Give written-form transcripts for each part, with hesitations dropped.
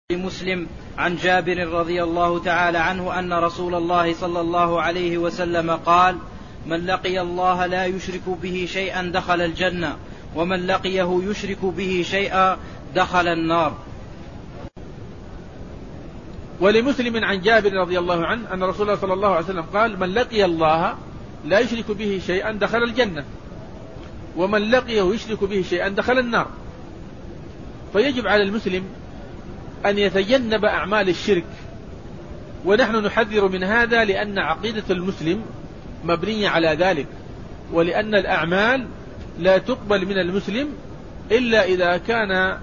مسلم عن جابر رضي الله تعالى عنه أن رسول الله صلى الله عليه وسلم قال: من لقي الله لا يشرك به شيئا دخل الجنة، ومن لقيه يشرك به شيئا دخل النار. ولمسلم عن جابر رضي الله عنه أن رسول الله صلى الله عليه وسلم قال: من لقي الله لا يشرك به شيئا دخل الجنة، ومن لقيه يشرك به شيئا دخل النار. فيجب على المسلم أن يتجنب أعمال الشرك، ونحن نحذر من هذا لأن عقيدة المسلم مبنية على ذلك، ولأن الأعمال لا تقبل من المسلم إلا إذا كان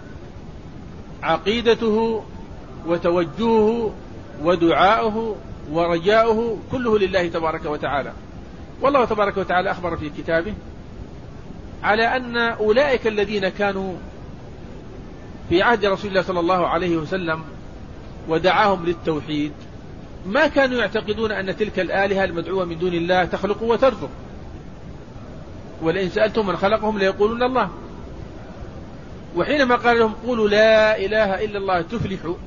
عقيدته وتوجهه ودعاؤه ورجاؤه كله لله تبارك وتعالى. والله تبارك وتعالى أخبر في كتابه على أن أولئك الذين كانوا في عهد رسول الله صلى الله عليه وسلم ودعاهم للتوحيد ما كانوا يعتقدون أن تلك الآلهة المدعوة من دون الله تخلق وترزق، ولئن سألتم من خلقهم ليقولون الله. وحينما قال لهم قولوا لا إله إلا الله تفلحوا،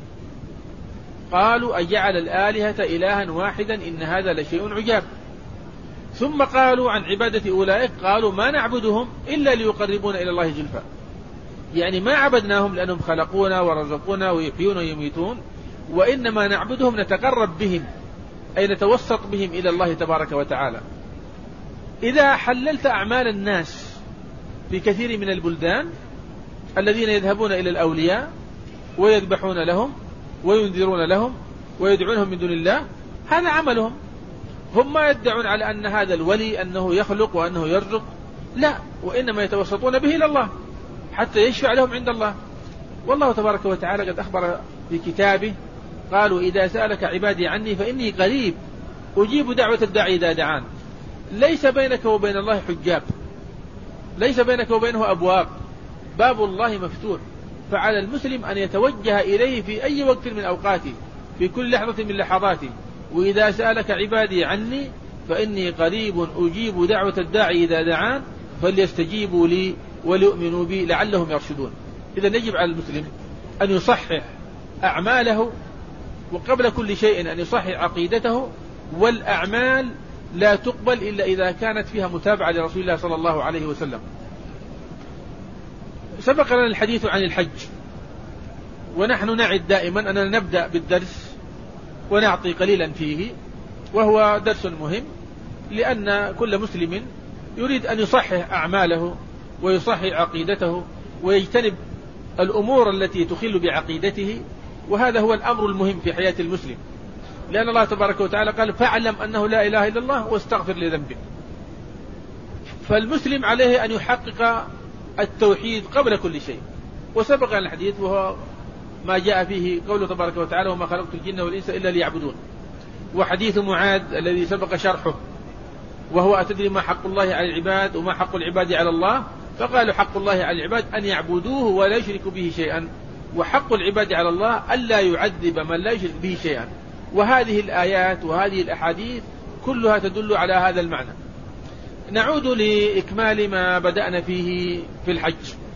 قالوا أجعل الآلهة إلها واحدا إن هذا لشيء عجاب. ثم قالوا عن عبادة أولئك قالوا ما نعبدهم إلا ليقربونا إلى الله زلفى، يعني ما عبدناهم لأنهم خلقونا ورزقونا ويحيون ويميتون، وإنما نعبدهم نتقرب بهم، أي نتوسط بهم إلى الله تبارك وتعالى. إذا حللت أعمال الناس في كثير من البلدان الذين يذهبون إلى الأولياء ويذبحون لهم وينذرون لهم ويدعونهم من دون الله، هذا عملهم. هم ما يدعون على أن هذا الولي أنه يخلق وأنه يرزق، لا، وإنما يتوسطون به إلى الله حتى يشفع لهم عند الله. والله تبارك وتعالى قد أخبر في كتابه قالوا إذا سألك عبادي عني فإني قريب أجيب دعوة الداعي إذا دعان. ليس بينك وبين الله حجاب، ليس بينك وبينه أبواب، باب الله مفتوح. فعلى المسلم أن يتوجه إليه في أي وقت من أوقاته، في كل لحظة من لحظاته. وإذا سألك عبادي عني فإني قريب أجيب دعوة الداعي إذا دعان فليستجيبوا لي وليؤمنوا بي لعلهم يرشدون. إذا يجب على المسلم أن يصحح أعماله، وقبل كل شيء أن يصحح عقيدته. والأعمال لا تقبل إلا إذا كانت فيها متابعة لرسول الله صلى الله عليه وسلم. سبق لنا الحديث عن الحج، ونحن نعد دائما أننا نبدأ بالدرس ونعطي قليلا فيه، وهو درس مهم، لأن كل مسلم يريد أن يصحح أعماله ويصحح عقيدته ويجتنب الأمور التي تخل بعقيدته، وهذا هو الأمر المهم في حياة المسلم، لأن الله تبارك وتعالى قال فاعلم أنه لا إله إلا الله واستغفر لذنبك. فالمسلم عليه أن يحقق التوحيد قبل كل شيء. وسبق الحديث وهو ما جاء فيه قوله تبارك وتعالى وما خلقت الجن والإنس إلا ليعبدون، وحديث معاذ الذي سبق شرحه وهو أتدري ما حق الله على العباد وما حق العباد على الله؟ فقالوا حق الله على العباد أن يعبدوه ولا يشركوا به شيئا، وحق العباد على الله ألا يعذب من لا يشرك به شيئا. وهذه الآيات وهذه الأحاديث كلها تدل على هذا المعنى. نعود لإكمال ما بدأنا فيه في الحج،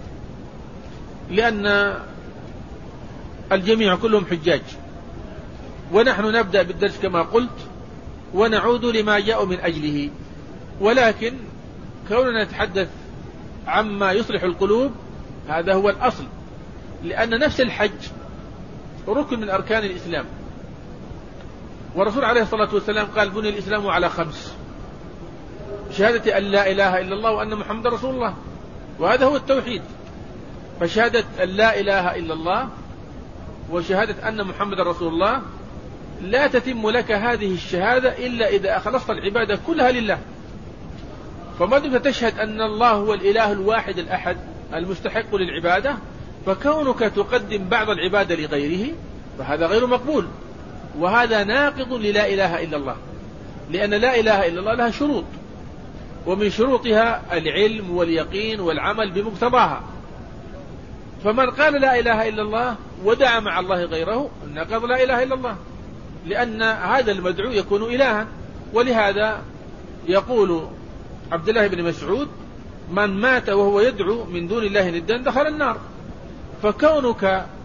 لأن الجميع كلهم حجاج، ونحن نبدأ بالدرس كما قلت ونعود لما جاء من أجله. ولكن كوننا نتحدث عما يصلح القلوب هذا هو الأصل، لأن نفس الحج ركن من أركان الإسلام، والرسول عليه الصلاة والسلام قال بني الإسلام على 5: شهادة أن لا إله إلا الله وأن محمد رسول الله، وهذا هو التوحيد. فشهادة أن لا إله إلا الله وشهادة أن محمد رسول الله لا تتم لك هذه الشهادة إلا إذا أخلصت العبادة كلها لله. فما دمت تشهد أن الله هو الإله الواحد الأحد المستحق للعبادة، فكونك تقدم بعض العبادة لغيره فهذا غير مقبول، وهذا ناقض للا إله إلا الله، لأن لا إله إلا الله لها شروط، ومن شروطها العلم واليقين والعمل بمقتضاها. فمن قال لا إله إلا الله ودعا مع الله غيره نقض لا إله إلا الله، لأن هذا المدعو يكون إلها. ولهذا يقول عبد الله بن مسعود من مات وهو يدعو من دون الله ندا دخل النار. فكونك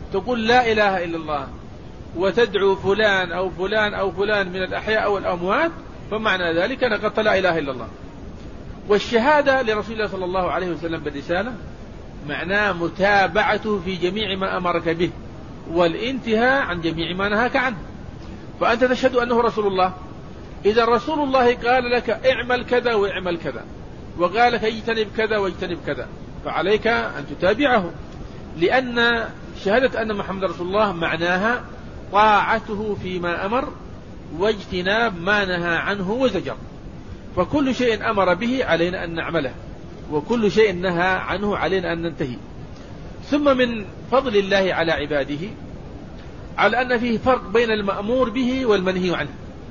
تقول لا إله إلا الله وتدعو فلان أو فلان أو فلان من الأحياء أو الأموات، فمعنى ذلك نقضت لا إله إلا الله. والشهادة لرسول الله صلى الله عليه وسلم بالرسالة معناه متابعته في جميع ما أمرك به والانتهاء عن جميع ما نهاك عنه. فأنت تشهد أنه رسول الله، إذا رسول الله قال لك اعمل كذا واعمل كذا، وقال لك اجتنب كذا واجتنب كذا، فعليك أن تتابعه، لأن شهادة أن محمد رسول الله معناها طاعته فيما أمر واجتناب ما نهى عنه وزجر. فكل شيء أمر به علينا أن نعمله، وكل شيء نهى عنه علينا أن ننتهي. ثم من فضل الله على عباده على أن فيه فرق بين المأمور به والمنهي عنه.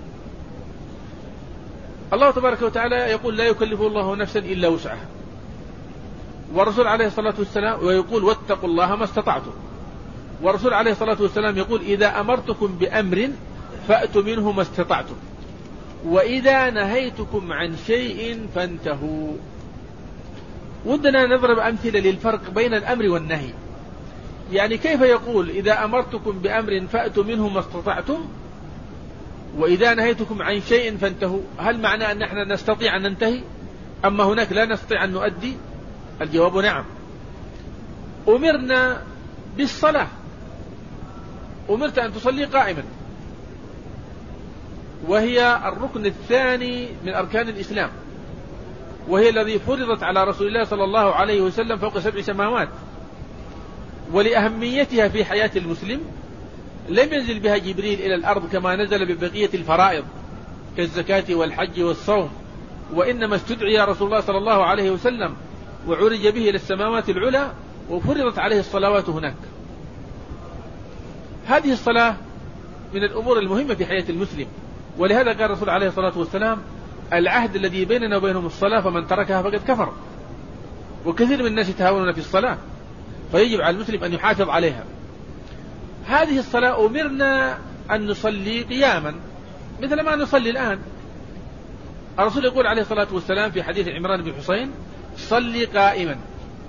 الله تبارك وتعالى يقول لا يكلف الله نفسا إلا وسعها، والرسول عليه الصلاة والسلام ويقول واتقوا الله ما استطعتم، والرسول عليه الصلاة والسلام يقول إذا أمرتكم بأمر فأتوا منه ما استطعتم، وإذا نهيتكم عن شيء فانتهوا. ودنا نضرب أمثلة للفرق بين الأمر والنهي. يعني كيف يقول إذا أمرتكم بأمر فأتوا منه ما استطعتم، وإذا نهيتكم عن شيء فانتهوا؟ هل معنى أن نحن نستطيع أن ننتهي، أما هناك لا نستطيع أن نؤدي؟ الجواب نعم. أمرنا بالصلاة، أمرت أن تصلي قائما، وهي الركن الثاني من أركان الإسلام، وهي الذي فرضت على رسول الله صلى الله عليه وسلم فوق 7 سماوات. ولأهميتها في حياة المسلم لم ينزل بها جبريل إلى الأرض كما نزل ببقية الفرائض كالزكاة والحج والصوم، وإنما استدعي رسول الله صلى الله عليه وسلم وعرج به إلى السماوات العلى وفرضت عليه الصلوات هناك. هذه الصلاة من الأمور المهمة في حياة المسلم، ولهذا قال الرسول عليه الصلاة والسلام العهد الذي بيننا وبينهم الصلاة فمن تركها فقد كفر. وكثير من الناس يتهاونون في الصلاة، فيجب على المسلم أن يحافظ عليها. هذه الصلاة أمرنا أن نصلي قياما مثل ما نصلي الآن. الرسول يقول عليه الصلاة والسلام في حديث عمران بن حسين صلي قائما،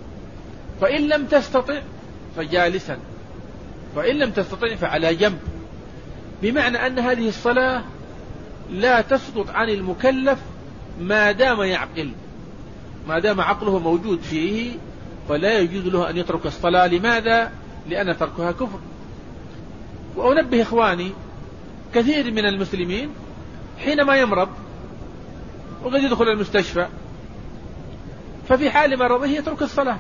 فإن لم تستطع فجالسا، فإن لم تستطع فعلى جنب. بمعنى أن هذه الصلاة لا تسقط عن المكلف ما دام يعقل، ما دام عقله موجود فيه فلا يجوز له أن يترك الصلاة. لماذا؟ لأن تركها كفر. وأنبه إخواني، كثير من المسلمين حينما يمرض وقد يدخل المستشفى ففي حال مرضه يترك الصلاة،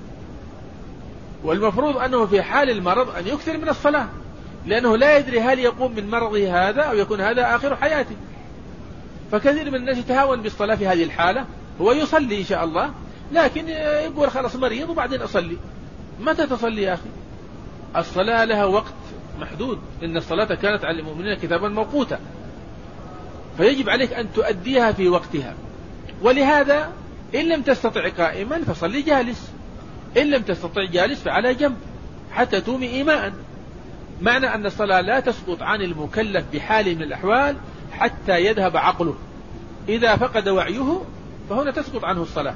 والمفروض أنه في حال المرض أن يكثر من الصلاة، لأنه لا يدري هل يقوم من مرضه هذا أو يكون هذا آخر حياته. فكثير من الناس يتهاون بالصلاة في هذه الحالة، هو يصلي إن شاء الله لكن يقول خلاص مريض وبعدين أصلي. متى تصلي يا أخي؟ الصلاة لها وقت محدود، إن الصلاة كانت على المؤمنين كتابا موقوتا، فيجب عليك أن تؤديها في وقتها. ولهذا إن لم تستطع قائما فصلي جالس، إن لم تستطع جالس فعلى جنب حتى تومي إيماء. معنى أن الصلاة لا تسقط عن المكلف بحال من الأحوال حتى يذهب عقله. إذا فقد وعيه فهنا تسقط عنه الصلاة.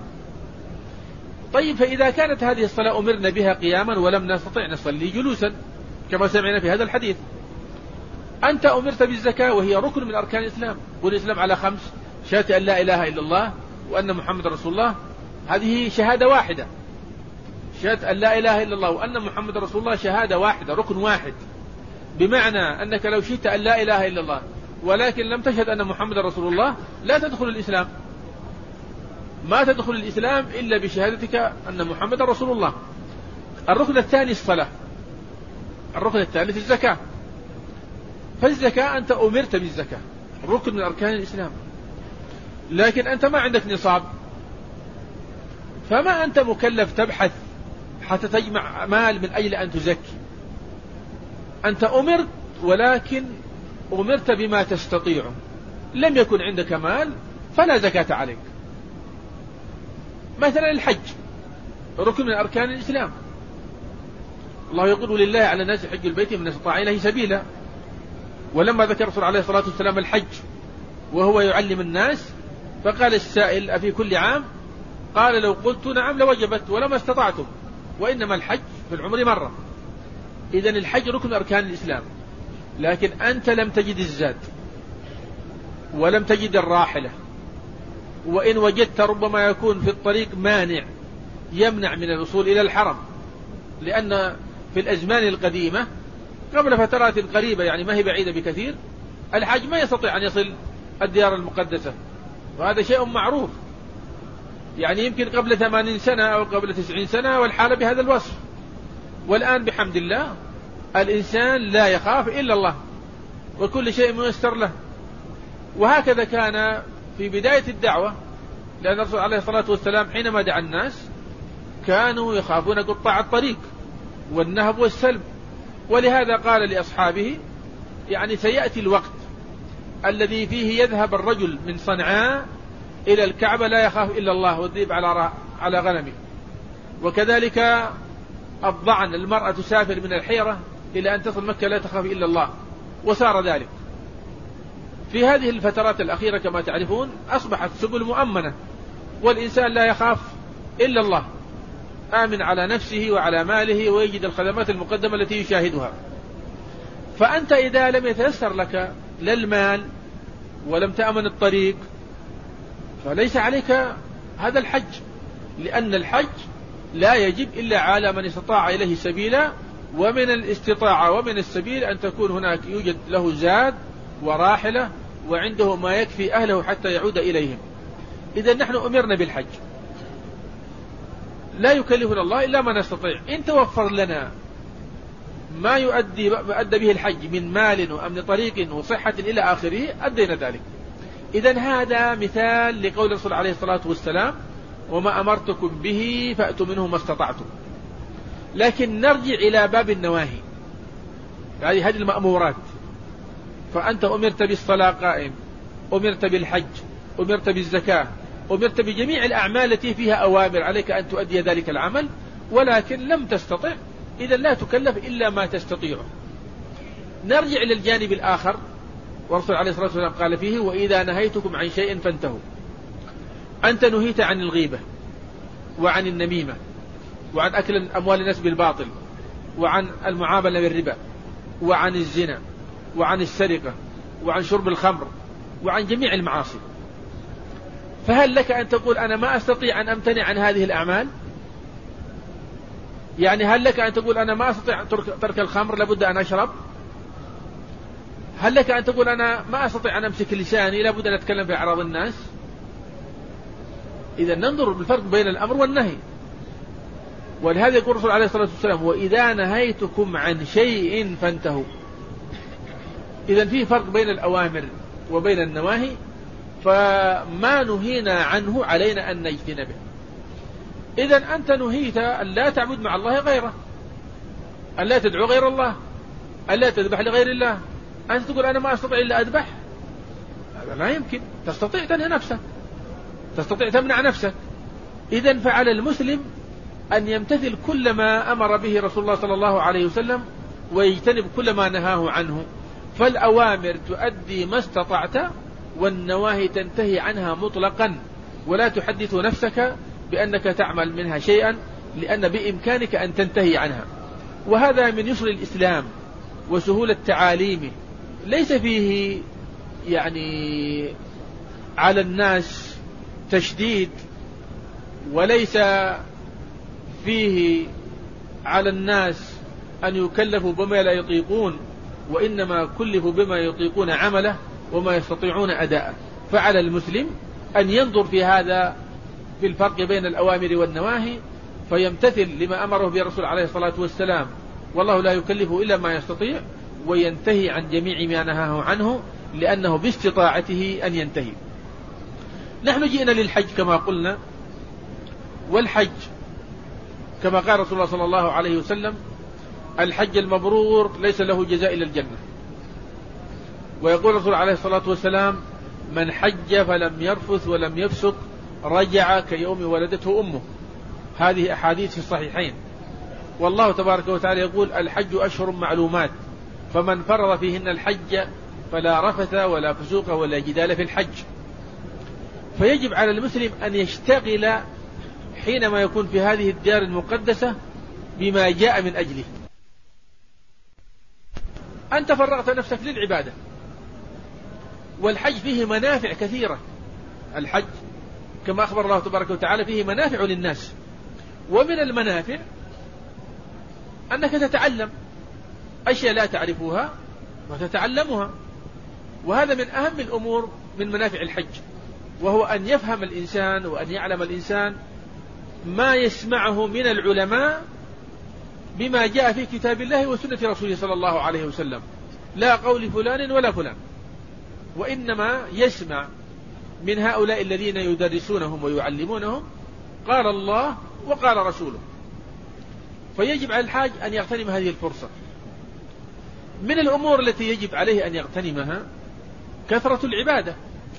طيب، فإذا كانت هذه الصلاة أمرنا بها قياما ولم نستطع نصلي جلوسا كما سمعنا في هذا الحديث. أنت أمرت بالزكاة وهي ركن من أركان الإسلام، والإسلام على 5: شهادة أن لا إله إلا الله وأن محمد رسول الله. هذه شهادة واحدة، شهادة أن لا إله إلا الله وأن محمد رسول الله شهادة واحدة، ركن واحد. بمعنى أنك لو شهدت أن لا إله إلا الله ولكن لم تشهد أن محمد رسول الله لا تدخل الإسلام. ما تدخل الإسلام إلا بشهادتك أن محمد رسول الله. الركن الثاني الصلاة، الركن الثالث الزكاة. فالزكاة أنت أمرت بالزكاة، ركن من أركان الإسلام، لكن أنت ما عندك نصاب، فما أنت مكلف تبحث حتى تجمع مال من أجل أن تزكي. أنت أمرت، ولكن أمرت بما تستطيع. لم يكن عندك مال فلا زكاة عليك. مثلا الحج ركن من أركان الإسلام، الله يقول لله على الناس حج البيت من استطاع إليه سبيلا. ولما ذكر الرسول عليه الصلاة والسلام الحج وهو يعلم الناس فقال السائل أفي كل عام؟ قال لو قلت نعم لوجبت ولما استطعتم، وإنما الحج في العمر مرة. إذن الحج ركن أركان الإسلام، لكن أنت لم تجد الزاد ولم تجد الراحلة، وإن وجدت ربما يكون في الطريق مانع يمنع من الوصول إلى الحرم، لأن في الأزمان القديمة قبل فترات قريبة يعني ما هي بعيدة بكثير الحاج ما يستطيع أن يصل الديار المقدسة، وهذا شيء معروف، يعني يمكن قبل 80 سنة أو قبل 90 سنة والحالة بهذا الوصف. والآن بحمد الله الإنسان لا يخاف إلا الله وكل شيء ميسر له. وهكذا كان في بداية الدعوة، لأن الرسول عليه الصلاة والسلام حينما دعا الناس كانوا يخافون قطاع الطريق والنهب والسلب، ولهذا قال لأصحابه يعني سيأتي الوقت الذي فيه يذهب الرجل من صنعاء إلى الكعبة لا يخاف إلا الله والذئب على غنمه، وكذلك الضعن، المرأة تسافر من الحيرة إلى أن تصل مكة لا تخاف إلا الله، وسار ذلك. في هذه الفترات الأخيرة كما تعرفون أصبحت سبل مؤمنة، والإنسان لا يخاف إلا الله، آمن على نفسه وعلى ماله ويجد الخدمات المقدمة التي يشاهدها. فأنت إذا لم يتيسر لك لا المال ولم تأمن الطريق فليس عليك هذا الحج، لأن الحج لا يجب إلا على من استطاع إليه سبيلا، ومن الاستطاعة ومن السبيل أن تكون هناك يوجد له زاد وراحلة وعنده ما يكفي أهله حتى يعود إليهم. إذا نحن أمرنا بالحج، لا يكلفنا الله إلا ما نستطيع. إن توفر لنا ما يؤدي به الحج من مال وأمن طريق وصحة إلى آخره أدينا ذلك. إذن هذا مثال لقول الرسول عليه الصلاة والسلام وما أمرتكم به فأتوا منه ما استطعتم. لكن نرجع إلى باب النواهي، يعني هذه المأمورات. فأنت أمرت بالصلاة قائم، أمرت بالحج، أمرت بالزكاة، أمرت بجميع الأعمال التي فيها أوامر عليك أن تؤدي ذلك العمل، ولكن لم تستطع، إذا لا تكلف إلا ما تستطيعه. نرجع إلى الجانب الآخر، والرسول عليه الصلاة والسلام قال فيه وإذا نهيتكم عن شيء فانتهوا. أنت نهيت عن الغيبة وعن النميمة وعن أكل أموال الناس بالباطل وعن المعاملة بالربا وعن الزنا وعن السرقة وعن شرب الخمر وعن جميع المعاصي. فهل لك أن تقول أنا ما أستطيع أن أمتنع عن هذه الأعمال؟ يعني هل لك أن تقول أنا ما أستطيع ترك الخمر لابد أن أشرب؟ هل لك أن تقول أنا ما أستطيع أن أمسك لساني لابد أن أتكلم في أعراض الناس؟ إذا ننظر بالفرق بين الأمر والنهي. ولهذا يقول الرسول عليه الصلاة والسلام وإذا نهيتكم عن شيء فانتهوا. إذا في فرق بين الأوامر وبين النواهي، فما نهينا عنه علينا أن نجتنبه. إذا أنت نهيت أن لا تعبد مع الله غيره، أن لا تدعو غير الله، أن لا تذبح لغير الله. أنت تقول أنا ما أستطيع إلا أذبح، هذا لا يمكن. تستطيع تنهي نفسك، تستطيع تمنع نفسك. إذن فعلى المسلم أن يمتثل كل ما أمر به رسول الله صلى الله عليه وسلم ويجتنب كل ما نهاه عنه. فالأوامر تؤدي ما استطعت، والنواهي تنتهي عنها مطلقا، ولا تحدث نفسك بأنك تعمل منها شيئا، لأن بإمكانك أن تنتهي عنها. وهذا من يسر الإسلام وسهولة تعاليمه، ليس فيه يعني على الناس تشديد، وليس فيه على الناس أن يكلفوا بما لا يطيقون، وإنما كلفوا بما يطيقون عمله وما يستطيعون أداءه. فعلى المسلم أن ينظر في هذا في الفرق بين الأوامر والنواهي، فيمتثل لما أمره به الرسول عليه الصلاة والسلام، والله لا يكلف إلا ما يستطيع، وينتهي عن جميع ما نهاه عنه، لأنه باستطاعته أن ينتهي. نحن جئنا للحج كما قلنا، والحج كما قال رسول الله صلى الله عليه وسلم الحج المبرور ليس له جزاء إلا الجنة. ويقول الرسول عليه الصلاة والسلام من حج فلم يرفث ولم يفسق رجع كيوم ولدته أمه. هذه أحاديث في الصحيحين. والله تبارك وتعالى يقول الحج أشهر معلومات فمن فرض فيهن الحج فلا رفث ولا فسوق ولا جدال في الحج. فيجب على المسلم أن يشتغل حينما يكون في هذه الديار المقدسة بما جاء من أجله. أنت فرغت نفسك للعبادة. والحج فيه منافع كثيرة. الحج كما أخبر الله تبارك وتعالى فيه منافع للناس، ومن المنافع أنك تتعلم أشياء لا تعرفها وتتعلمها، وهذا من أهم الأمور من منافع الحج، وهو أن يفهم الإنسان وأن يعلم الإنسان ما يسمعه من العلماء بما جاء في كتاب الله وسنة رسوله صلى الله عليه وسلم، لا قول فلان ولا فلان، وإنما يسمع من هؤلاء الذين يدرسونهم ويعلمونهم قال الله وقال رسوله. فيجب على الحاج أن يغتنم هذه الفرصة. من الأمور التي يجب عليه أن يغتنمها كثرة العبادة،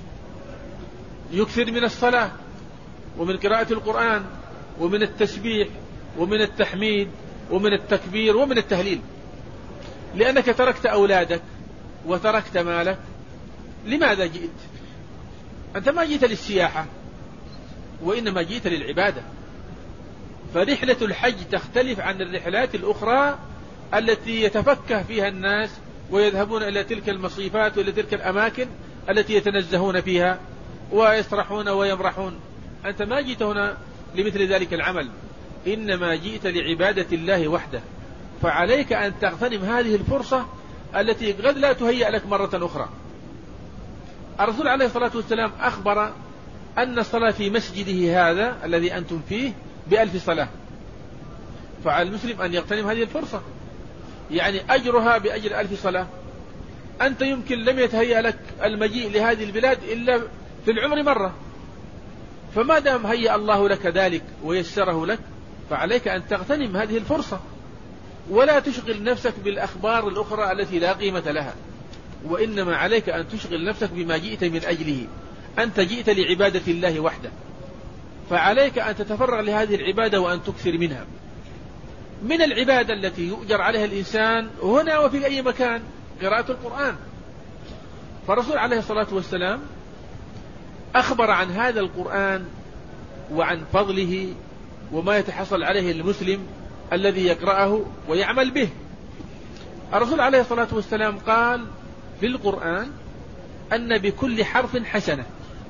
يكثر من الصلاة ومن قراءة القرآن ومن التسبيح ومن التحميد ومن التكبير ومن التهليل، لأنك تركت أولادك وتركت مالك. لماذا جئت؟ أنت ما جئت للسياحة، وإنما جئت للعبادة. فرحلة الحج تختلف عن الرحلات الأخرى التي يتفكه فيها الناس ويذهبون إلى تلك المصيفات وإلى تلك الأماكن التي يتنزهون فيها ويسرحون ويمرحون. أنت ما جئت هنا لمثل ذلك العمل، إنما جئت لعبادة الله وحده. فعليك أن تغتنم هذه الفرصة التي قد لا تهيأ لك مرة أخرى. الرسول عليه الصلاة والسلام أخبر أن الصلاة في مسجده هذا الذي أنتم فيه ب1000 صلاة، فعلى المسلم أن يغتنم هذه الفرصة، يعني أجرها بأجر 1000 صلاة. أنت يمكن لم يتهيأ لك المجيء لهذه البلاد إلا في العمر مرة، فما دام هيأ الله لك ذلك ويسره لك فعليك أن تغتنم هذه الفرصة، ولا تشغل نفسك بالأخبار الأخرى التي لا قيمة لها، وإنما عليك أن تشغل نفسك بما جئت من أجله. أنت جئت لعبادة الله وحده، فعليك أن تتفرغ لهذه العبادة وأن تكثر منها. من العبادة التي يؤجر عليها الإنسان هنا وفي أي مكان قراءة القرآن. فالرسول عليه الصلاة والسلام أخبر عن هذا القرآن وعن فضله وما يتحصل عليه المسلم الذي يقرأه ويعمل به. الرسول عليه الصلاة والسلام قال في القرآن أن بكل حرف حسنة،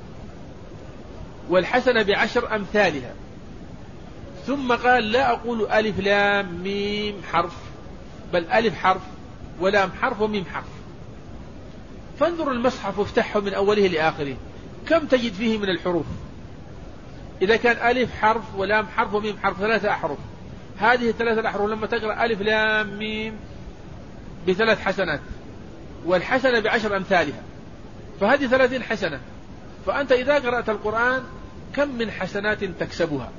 والحسنة ب10 أمثالها. ثم قال لا أقول ألف لام ميم حرف، بل ألف حرف ولام حرف وميم حرف. فانظر المصحف وافتحه من أوله لآخره، كم تجد فيه من الحروف؟ إذا كان ألف حرف ولام حرف وميم حرف 3 أحرف، هذه 3 الأحرف لما تقرأ ألف لام ميم ب3 حسنات، والحسنة ب10 أمثالها، فهذه 30 حسنة. فأنت إذا قرأت القرآن كم من حسنات تكسبها؟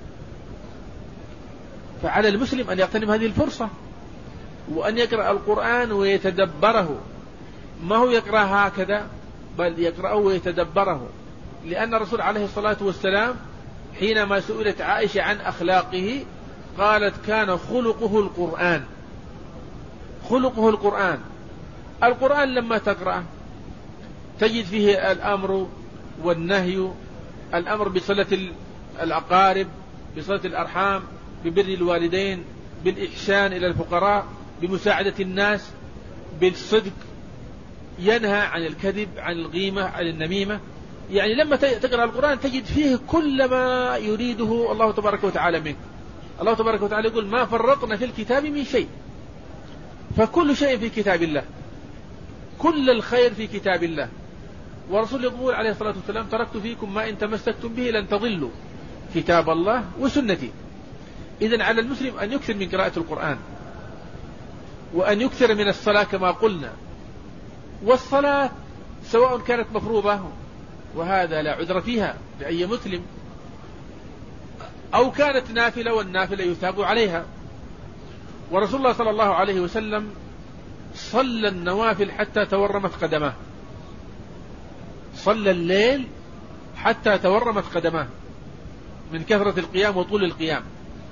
فعلى المسلم أن يغتنم هذه الفرصة وأن يقرأ القرآن ويتدبره، ما هو يقرأ هكذا بل يقرأه ويتدبره. لأن الرسول عليه الصلاة والسلام حينما سئلت عائشة عن أخلاقه قالت كان خلقه القرآن. خلقه القرآن. القرآن لما تقرأه تجد فيه الأمر والنهي، الأمر بصلة الأقارب، بصلة الأرحام، ببر الوالدين، بالإحسان إلى الفقراء، بمساعدة الناس، بالصدق، ينهى عن الكذب، عن الغيمة، عن النميمة. يعني لما تقرأ القرآن تجد فيه كل ما يريده الله تبارك وتعالى منك. الله تبارك وتعالى يقول ما فرطنا في الكتاب من شيء، فكل شيء في كتاب الله، كل الخير في كتاب الله. ورسول يقول عليه الصلاة والسلام تركت فيكم ما إن تمسكتم به لن تضلوا، كتاب الله وسنتي. إذن على المسلم أن يكثر من قراءة القرآن، وأن يكثر من الصلاة كما قلنا. والصلاة سواء كانت مفروضة وهذا لا عذر فيها لأي مسلم، أو كانت نافلة والنافلة يثاب عليها. ورسول الله صلى الله عليه وسلم صلى النوافل حتى تورمت قدماه، صلى الليل حتى تورمت قدماه من كثرة القيام وطول القيام.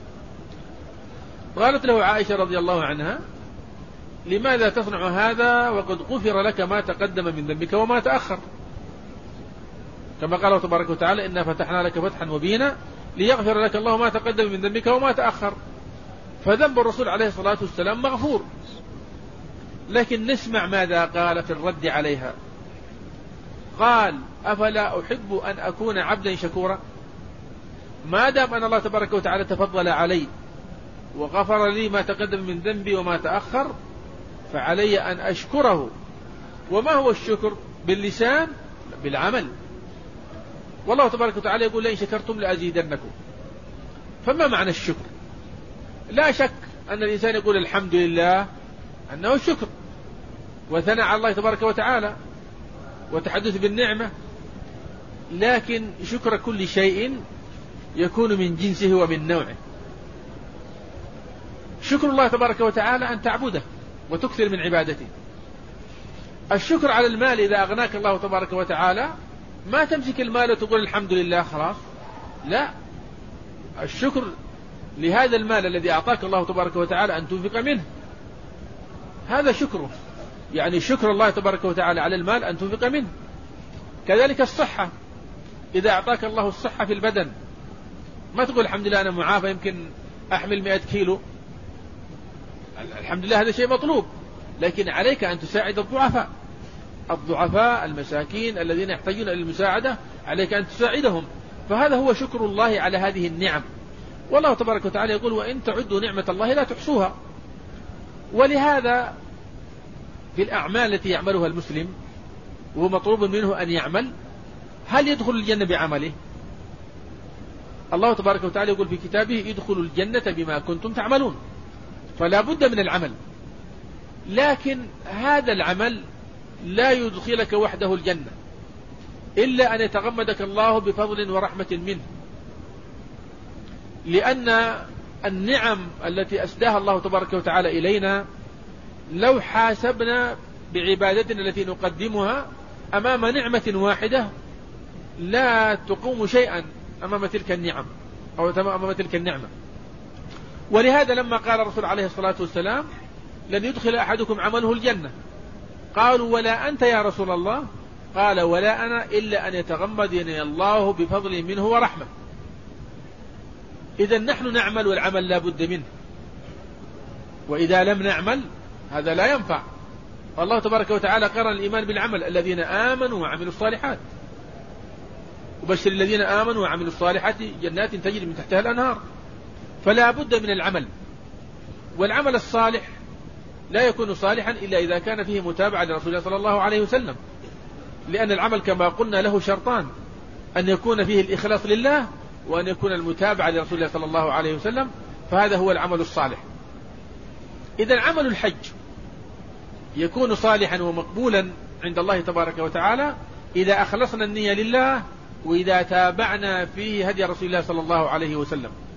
قالت له عائشة رضي الله عنها لماذا تصنع هذا وقد غفر لك ما تقدم من ذنبك وما تأخر، كما قال الله تبارك وتعالى إنا فتحنا لك فتحا مبينا ليغفر لك الله ما تقدم من ذنبك وما تأخر. فذنب الرسول عليه الصلاة والسلام مغفور. لكن نسمع ماذا قال في الرد عليها. قال: أفلا أحب أن أكون عبدا شكورا؟ ما دام أن الله تبارك وتعالى تفضل علي وغفر لي ما تقدم من ذنبي وما تأخر، فعلي أن أشكره. وما هو الشكر؟ باللسان، بالعمل. والله تبارك وتعالى يقول: لئن شكرتم لأزيدنكم. فما معنى الشكر؟ لا شك أن الإنسان يقول الحمد لله أنه شكر وثناء على الله تبارك وتعالى وتحدث بالنعمة، لكن شكر كل شيء يكون من جنسه ومن نوعه. شكر الله تبارك وتعالى أن تعبده وتكثر من عبادته. الشكر على المال إذا أغناك الله تبارك وتعالى ما تمسك المال وتقول الحمد لله خلاص، لا، الشكر لهذا المال الذي أعطاك الله تبارك وتعالى أن تنفق منه، هذا شكره، يعني شكر الله تبارك وتعالى على المال أن تنفق منه. كذلك الصحة، إذا أعطاك الله الصحة في البدن ما تقول الحمد لله أنا معافى يمكن أحمل 100 كيلو، الحمد لله هذا شيء مطلوب، لكن عليك أن تساعد الضعفاء المساكين الذين يحتاجون إلى المساعدة، عليك أن تساعدهم. فهذا هو شكر الله على هذه النعم. والله تبارك وتعالى يقول: وإن تعدوا نعمة الله لا تحصوها. ولهذا في الأعمال التي يعملها المسلم وهو مطلوب منه أن يعمل، هل يدخل الجنة بعمله؟ الله تبارك وتعالى يقول في كتابه: ادخلوا الجنة بما كنتم تعملون. فلا بد من العمل، لكن هذا العمل لا يدخلك وحده الجنة إلا أن يتغمدك الله بفضل ورحمة منه، لأن النعم التي أسداها الله تبارك وتعالى إلينا لو حاسبنا بعبادتنا التي نقدمها أمام نعمة واحدة لا تقوم شيئا أمام تلك النعم أو أمام تلك النعمة. ولهذا لما قال الرسول عليه الصلاة والسلام: لن يدخل أحدكم عمله الجنة، قالوا: ولا أنت يا رسول الله؟ قال: ولا أنا إلا أن يتغمدني الله بفضل منه ورحمة. إذا نحن نعمل والعمل لا بد منه، وإذا لم نعمل هذا لا ينفع. الله تبارك وتعالى قرن الإيمان بالعمل: الذين آمنوا وعملوا الصالحات، وبشر الذين آمنوا وعملوا الصالحات جنات تجري من تحتها الأنهار. فلا بد من العمل، والعمل الصالح لا يكون صالحا إلا إذا كان فيه متابعة لرسول الله صلى الله عليه وسلم، لأن العمل كما قلنا له شرطان: أن يكون فيه الإخلاص لله، وأن يكون المتابعة لرسول الله صلى الله عليه وسلم، فهذا هو العمل الصالح. إذا عمل الحج يكون صالحا ومقبولا عند الله تبارك وتعالى إذا أخلصنا النية لله، وإذا تابعنا فيه هدي رسول الله صلى الله عليه وسلم.